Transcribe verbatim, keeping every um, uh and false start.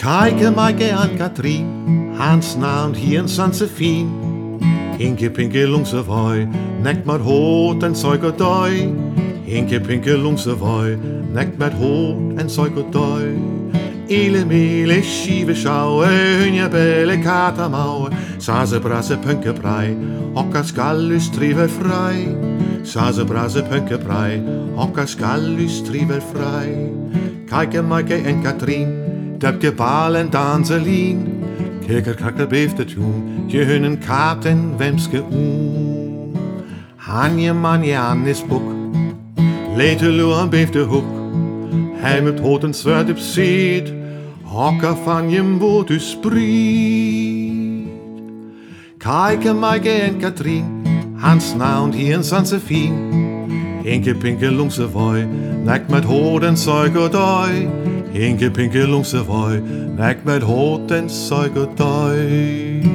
Kijke Maaike en Katrien, Hans naam hier in Sansefien. Hinke pinke lungse voi, nekt met hoot en suikerdoi. Hinke pinke lungse voi, nekt met hoot en suikerdoi. Ele mele schieve schouwe, hunje belle katermauwe. Sase brasse punke brei, hokka skallus trivel frei. Sase brasse punke brei, hokka skallus trivel frei. Kijke Maaike en Katrien, dat gebal en danselien. Kirker kakker beefde tjoen, je hunnen katen wemske oen. Hanje manje aan is boek, lete loer beefde hoek. Hij met hoten zwart op ziet, hokker van je woord u spriet. Kijke Maaike en Katrien, Hans naam hier in Sansefien. Hinke pinke lungse voi, nek met hoten suikerdoi. Hinke pinke lungse voi, nek met hoot en suikerdoi.